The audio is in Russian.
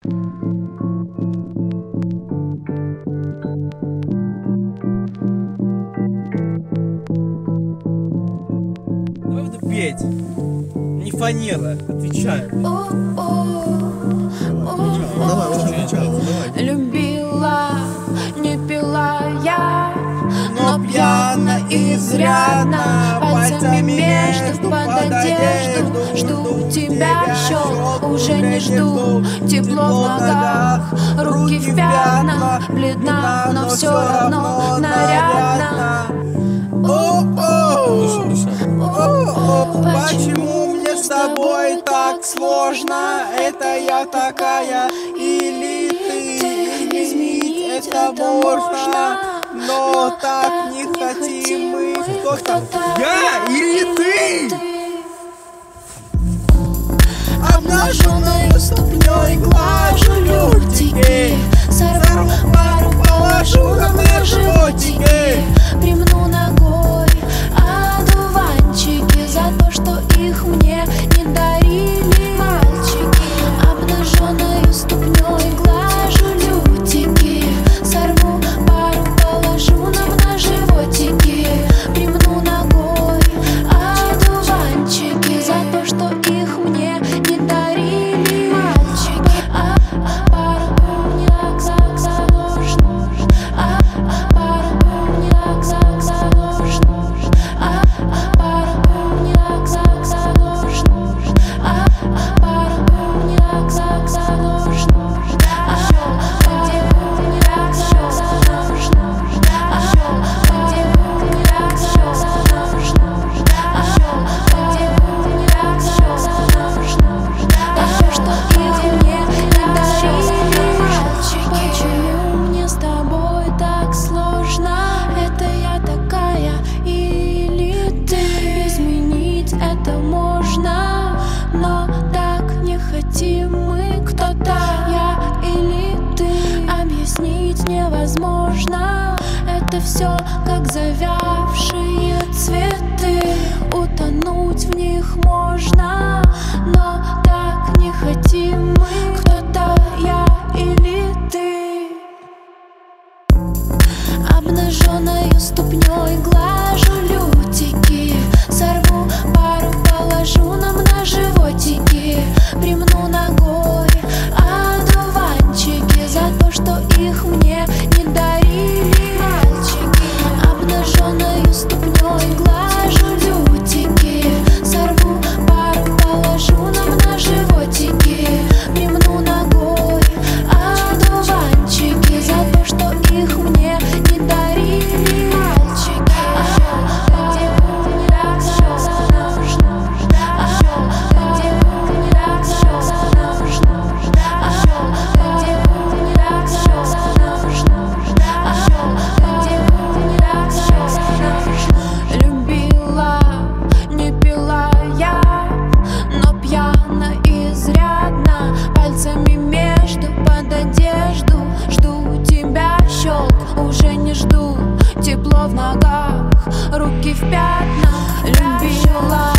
Давай буду петь. Не фанера, отвечаю. Давай, очень отвечаю, давай. Любила, не пила я, но пьяна изрядно. Пальцами между под одежду жду тебя, щек уже не жду. Тепло в ногах, руки в пятнах. Бледна, но все равно нарядно. Почему мне с тобой так сложно? Это я такая или ты? Изменить это можно, но так не хотим мы. Кто там? Я или ты? Обнаженной ступней глажу лютики, сорву пару, положу на животики. Примну ногой одуванчики за то, что их мне не дарили мальчики. Обнаженной ступней глажу лютики, сорву пару, положу нам на животики. Примну ногой одуванчики за то, что их мне не дарили мальчики. Пару не так сложно, пару не так сложно, пару не так сложно, пару не так сложно. Почему мне с тобой так сложно? Это я такая или ты? Изменить это можно, но так не хотим мы. Кто-то я или ты? Объяснить невозможно. Это все как завявшие цветы. Утонуть в них можно, но так не хотим мы. Кто-то я или ты? Обнаженной ступней глажу лютики, сорву пару, положу нам на животики. Примну ногой одуванчики за то, что их мне не дарили мальчики. Обнаженной ступней глажу лютики, сорву пару, положу нам на животики. Примну ногой одуванчики за то, что их мне не дарили мальчики. Любила, не пила я, но пьяна изрядно. Пальцами между под одежду жду тебя, щек уже не жду. Тепло в ногах, руки в пятнах. Любила,